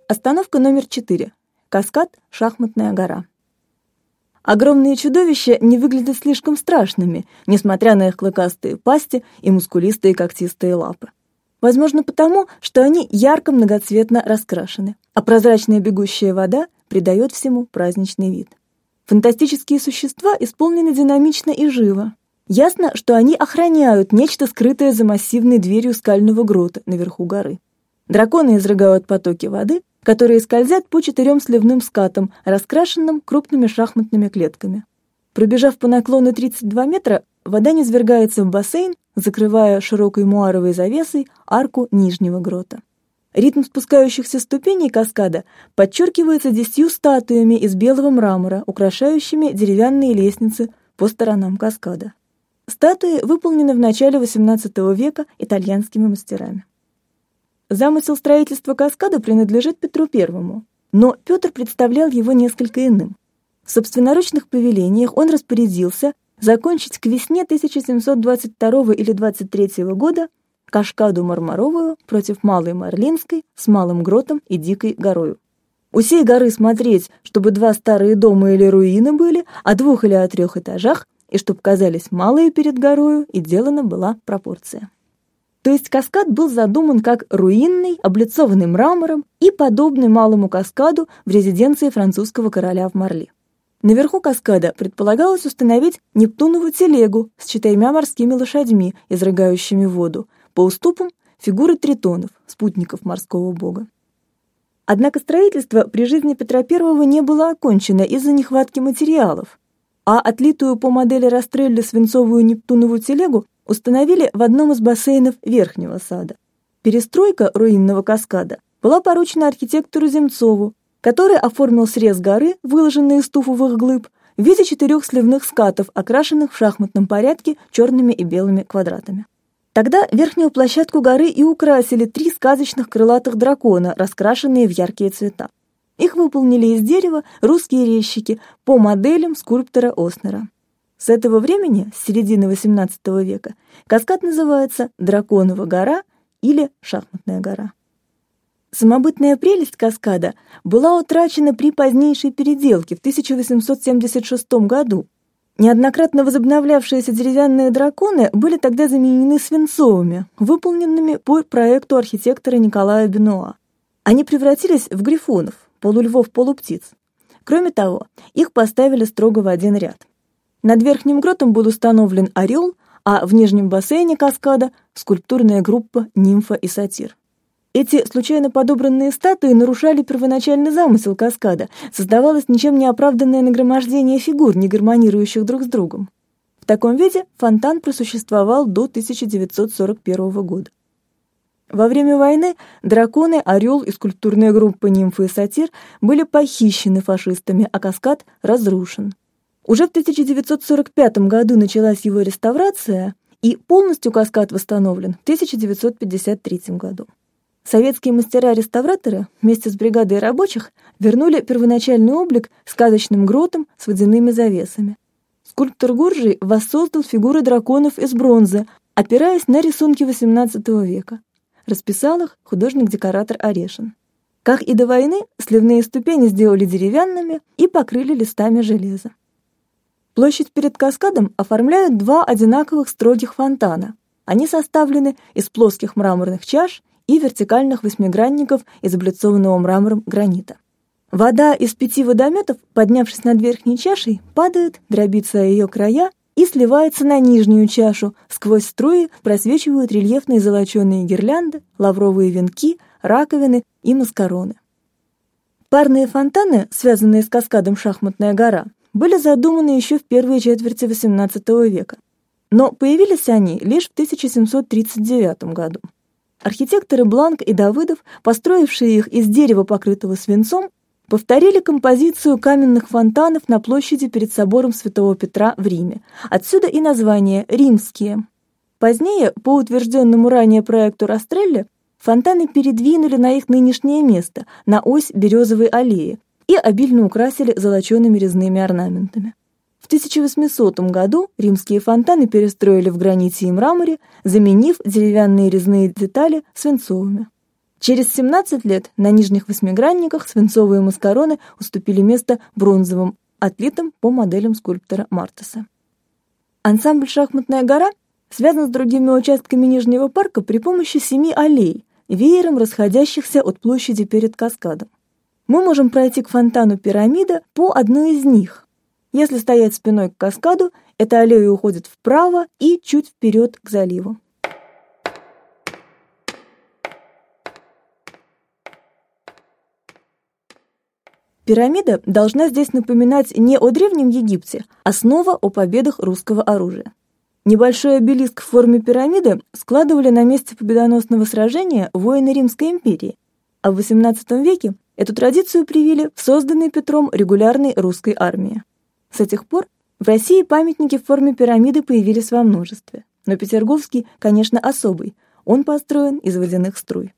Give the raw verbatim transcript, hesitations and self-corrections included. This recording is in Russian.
Остановка номер четыре. Каскад «Шахматная гора». Огромные чудовища не выглядят слишком страшными, несмотря на их клыкастые пасти и мускулистые когтистые лапы. Возможно, потому, что они ярко многоцветно раскрашены, а прозрачная бегущая вода придает всему праздничный вид. Фантастические существа исполнены динамично и живо. Ясно, что они охраняют нечто, скрытое за массивной дверью скального грота наверху горы. Драконы изрыгают потоки воды, которые скользят по четырем сливным скатам, раскрашенным крупными шахматными клетками. Пробежав по наклону тридцать два метра, вода низвергается в бассейн, закрывая широкой муаровой завесой арку нижнего грота. Ритм спускающихся ступеней каскада подчеркивается десятью статуями из белого мрамора, украшающими деревянные лестницы по сторонам каскада. Статуи выполнены в начале восемнадцатого века итальянскими мастерами. Замысел строительства каскада принадлежит Петру Первому, но Петр представлял его несколько иным. В собственноручных повелениях он распорядился закончить к весне тысяча семьсот двадцать второго или двадцать третьего года кашкаду Мармаровую против Малой Марлинской с Малым Гротом и Дикой горою. У сей горы смотреть, чтобы два старые дома или руины были о двух или о трех этажах, и чтоб казались малые перед горою, и делана была пропорция. То есть каскад был задуман как руинный, облицованный мрамором и подобный малому каскаду в резиденции французского короля в Марли. Наверху каскада предполагалось установить Нептунову телегу с четырьмя морскими лошадьми, изрыгающими воду, по уступам фигуры тритонов, спутников морского бога. Однако строительство при жизни Петра Первого не было окончено из-за нехватки материалов, а отлитую по модели Растрелли свинцовую Нептунову телегу установили в одном из бассейнов Верхнего сада. Перестройка руинного каскада была поручена архитектору Земцову, который оформил срез горы, выложенный из туфовых глыб, в виде четырех сливных скатов, окрашенных в шахматном порядке черными и белыми квадратами. Тогда верхнюю площадку горы и украсили три сказочных крылатых дракона, раскрашенные в яркие цвета. Их выполнили из дерева русские резчики по моделям скульптора Оснера. С этого времени, с середины восемнадцатого века, каскад называется Драконова гора или Шахматная гора. Самобытная прелесть каскада была утрачена при позднейшей переделке в тысяча восемьсот семьдесят шестом году. Неоднократно возобновлявшиеся деревянные драконы были тогда заменены свинцовыми, выполненными по проекту архитектора Николая Бенуа. Они превратились в грифонов, полульвов-полуптиц. Кроме того, их поставили строго в один ряд. Над верхним гротом был установлен орел, а в нижнем бассейне каскада — скульптурная группа нимфа и сатир. Эти случайно подобранные статуи нарушали первоначальный замысел каскада, создавалось ничем не оправданное нагромождение фигур, не гармонирующих друг с другом. В таком виде фонтан просуществовал до тысяча девятьсот сорок первого года. Во время войны драконы, орел и скульптурная группа нимфы и сатир были похищены фашистами, а каскад разрушен. Уже в тысяча девятьсот сорок пятом году началась его реставрация, и полностью каскад восстановлен в тысяча девятьсот пятьдесят третьем году. Советские мастера-реставраторы вместе с бригадой рабочих вернули первоначальный облик сказочным гротом с водяными завесами. Скульптор Гуржий воссоздал фигуры драконов из бронзы, опираясь на рисунки восемнадцатого века. Расписал их художник-декоратор Орешин. Как и до войны, сливные ступени сделали деревянными и покрыли листами железа. Площадь перед каскадом оформляют два одинаковых строгих фонтана. Они составлены из плоских мраморных чаш и вертикальных восьмигранников из облицованного мрамором гранита. Вода из пяти водометов, поднявшись над верхней чашей, падает, дробится о ее края и сливается на нижнюю чашу. Сквозь струи просвечивают рельефные золоченые гирлянды, лавровые венки, раковины и маскароны. Парные фонтаны, связанные с каскадом «Шахматная гора», были задуманы еще в первой четверти восемнадцатого века, но появились они лишь в тысяча семьсот тридцать девятом году. Архитекторы Бланк и Давыдов, построившие их из дерева, покрытого свинцом, повторили композицию каменных фонтанов на площади перед собором Святого Петра в Риме. Отсюда и название «римские». Позднее, по утвержденному ранее проекту Растрелли, фонтаны передвинули на их нынешнее место, на ось Березовой аллеи, и обильно украсили золочеными резными орнаментами. В тысяча восьмисотом году римские фонтаны перестроили в граните и мраморе, заменив деревянные резные детали свинцовыми. Через семнадцать лет на нижних восьмигранниках свинцовые маскароны уступили место бронзовым, отлитым по моделям скульптора Мартеса. Ансамбль «Шахматная гора» связан с другими участками Нижнего парка при помощи семи аллей, веером расходящихся от площади перед каскадом. Мы можем пройти к фонтану «Пирамида» по одной из них. Если стоять спиной к каскаду, эта аллея уходит вправо и чуть вперед к заливу. Пирамида должна здесь напоминать не о Древнем Египте, а снова о победах русского оружия. Небольшой обелиск в форме пирамиды складывали на месте победоносного сражения воины Римской империи, а в восемнадцатом веке эту традицию привили в созданной Петром регулярной русской армии. С этих пор в России памятники в форме пирамиды появились во множестве, но Петерговский, конечно, особый, он построен из водяных струй.